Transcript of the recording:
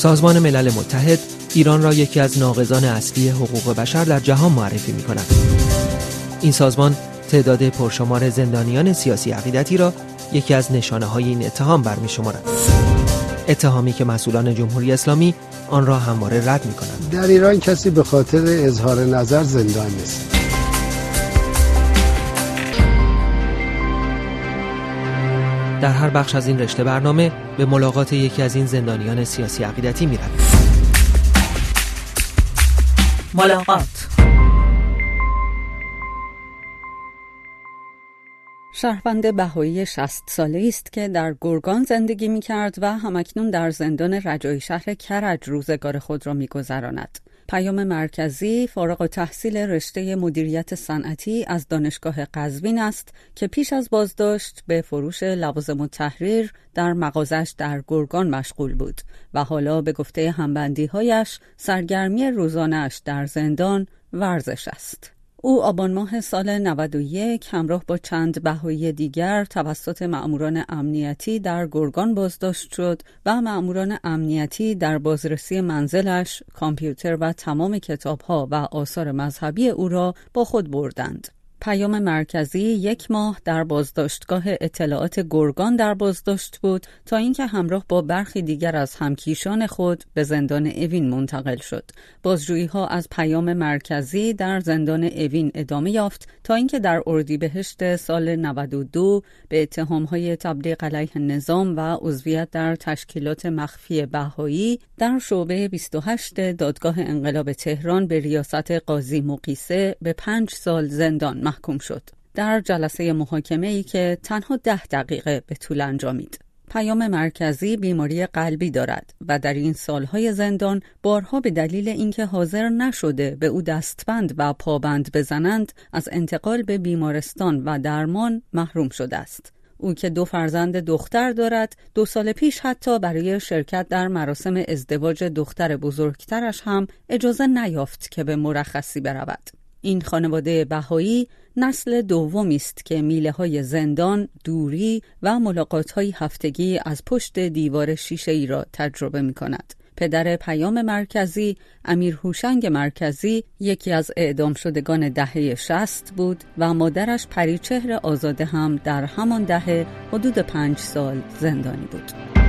سازمان ملل متحد ایران را یکی از ناقضان اصلی حقوق بشر در جهان معرفی می‌کند. این سازمان تعداد پرشمار زندانیان سیاسی عقیدتی را یکی از نشانه‌های این اتهام برمی‌شمارد. اتهامی که مسئولان جمهوری اسلامی آن را همواره رد می‌کنند. در ایران کسی به خاطر اظهار نظر زندان نیست. در هر بخش از این رشته برنامه به ملاقات یکی از این زندانیان سیاسی عقیدتی می‌رویم. ملاقات. شهروند بهایی 60 ساله‌ای است که در گرگان زندگی می‌کرد و همکنون در زندان رجایی شهر کرج روزگار خود را می‌گذراند. پیام مرکزی فارغ التحصیل رشته مدیریت صنعتی از دانشگاه قزوین است که پیش از بازداشت به فروش لوازم التحریر در مغازش در گرگان مشغول بود و حالا به گفته همبندی‌هایش سرگرمی روزانه‌اش در زندان ورزش است. او آبان ماه سال 91 همراه با چند بهایی دیگر توسط مأموران امنیتی در گرگان بازداشت شد و مأموران امنیتی در بازرسی منزلش کامپیوتر و تمام کتاب‌ها و آثار مذهبی او را با خود بردند. پیام مرکزی 1 ماه در بازداشتگاه اطلاعات گرگان در بازداشت بود تا اینکه همراه با برخی دیگر از همکیشان خود به زندان اوین منتقل شد. بازجویی‌ها از پیام مرکزی در زندان اوین ادامه یافت تا اینکه در اردیبهشت سال 92 به اتهام‌های تبلیغ علیه نظام و عضویت در تشکیلات مخفی بهایی در شعبه 28 دادگاه انقلاب تهران به ریاست قاضی مقیسه به 5 سال زندان محکوم شد. در جلسه محاکمه‌ای که تنها 10 دقیقه به طول انجامید. پیام مرکزی بیماری قلبی دارد و در این سالهای زندان بارها به دلیل اینکه حاضر نشده به او دستبند و پابند بزنند از انتقال به بیمارستان و درمان محروم شده است. او که 2 فرزند دختر دارد 2 سال پیش حتی برای شرکت در مراسم ازدواج دختر بزرگترش هم اجازه نیافت که به مرخصی برود. این خانواده بهایی نسل دومی است که میله‌های زندان، دوری و ملاقات‌های هفتگی از پشت دیوار شیشه‌ای را تجربه می‌کند. پدر پیام مرکزی، امیر هوشنگ مرکزی، یکی از اعدام شدگان دهه 60 بود و مادرش پریچهر آزاده هم در همان دهه حدود 5 سال زندانی بود.